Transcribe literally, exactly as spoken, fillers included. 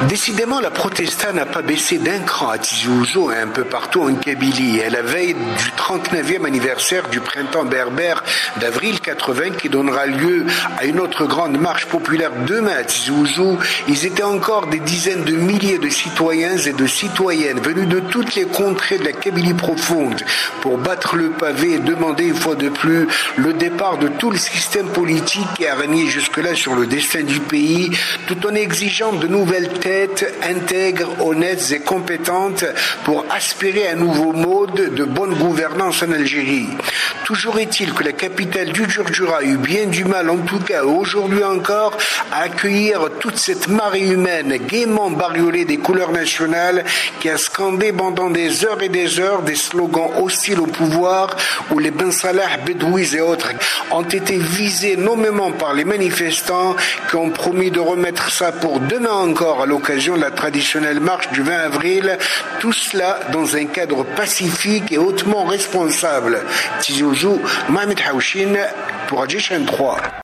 Décidément, la protesta n'a pas baissé d'un cran à Tizi Ouzou et un peu partout en Kabylie. À la veille du trente-neuvième anniversaire du printemps berbère d'avril quatre-vingts qui donnera lieu à une autre grande marche populaire demain à Tizi Ouzou, ils étaient encore des dizaines de milliers de citoyens et de citoyennes venus de toutes les contrées de la Kabylie profonde pour battre le pavé et demander une fois de plus le départ de tout le système politique qui a régné jusque-là sur le destin du pays, tout en exigeant de nouvelles têtes intègres, honnêtes et compétentes pour aspirer à un nouveau mode de bonne gouvernance en Algérie. Toujours est-il que la capitale du Djurdjura a eu bien du mal, en tout cas aujourd'hui encore, à accueillir toute cette marée humaine gaiement bariolée des couleurs nationales qui a scandé pendant des heures et des heures des slogans hostiles au pouvoir où les Ben Salah, Bedouis et autres ont été visés nommément par les manifestants qui ont promis de remettre ça pour demain encore à l'occasion de la traditionnelle marche du vingt avril, tout cela dans un cadre pacifique et hautement responsable. Tizi Ouzou, Mohamed Haouchine pour Adjichan trois.